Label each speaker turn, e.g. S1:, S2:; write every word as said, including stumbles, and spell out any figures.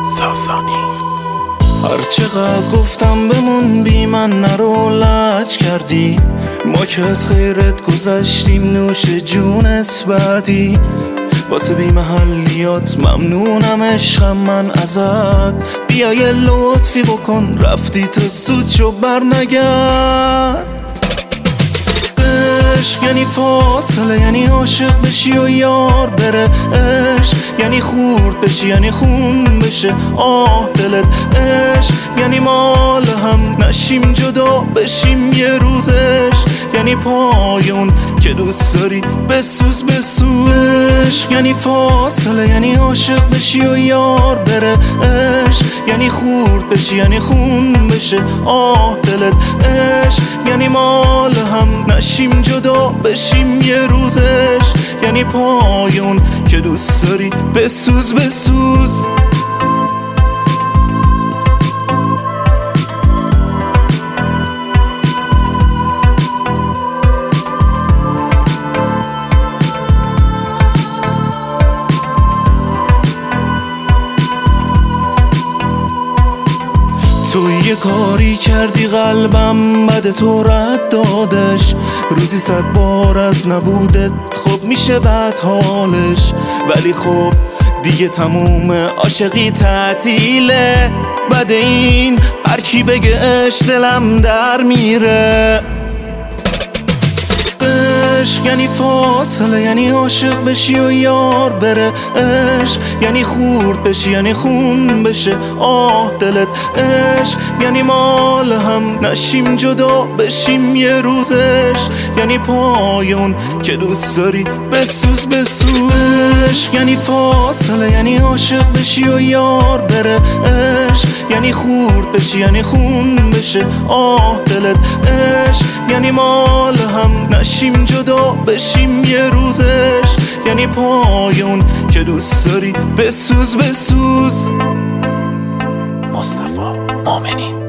S1: ساسانی.
S2: هر چقدر گفتم بمون بی من نرو لج کردی، ما که از خیرت گذشتیم نوش جونت بعدی. واسه بی محلیات ممنونم عشقم من ازت، بیا یه لطفی بکن رفتی تو سود شو بر نگرد. عشق یعنی فاصله، یعنی عاشق بشی و یار بره. عشق یعنی خورد بشی، یعنی خون بشه آه دلت. عشق یعنی مال هم نشیم جدا بشیم یه روزش، یعنی پایون که دوست داری بسوز بسوز. عشق یعنی فاصله، یعنی عاشق بشی و یار بره. عشق یعنی خورد بشی، یعنی خون بشه آه دلت. عشق یعنی مال هم نشیم جدا بشیم یه روزش، یعنی پایون که دوست داری بسوز بسوز. تو یه کاری کردی قلبم بد تو رد دادش، روزی صد بار از نبودت خب میشه بد حالش. ولی خب دیگه تموم عاشقی تعطیله، بعد این هر کی بگه اش دلم در میره. عشق یعنی فاصله، یعنی عاشق بشی و یار بره. عشق یعنی خورد بشی، یعنی خون بشه آه دلت. عشق یعنی مال هم نشیم جدا بشیم یه روزش، یعنی پایون که دوست داری بسوز بسوز. عشق یعنی فاصله، یعنی عاشق بشی و یار بره. عشق یعنی خورد بشی، یعنی خون بشه آه دلت. عشق یعنی مال هم نشیم جدا بشیم یه روزش، یعنی پایون که دوست داری بسوز بسوز.
S1: مصطفی مومنی.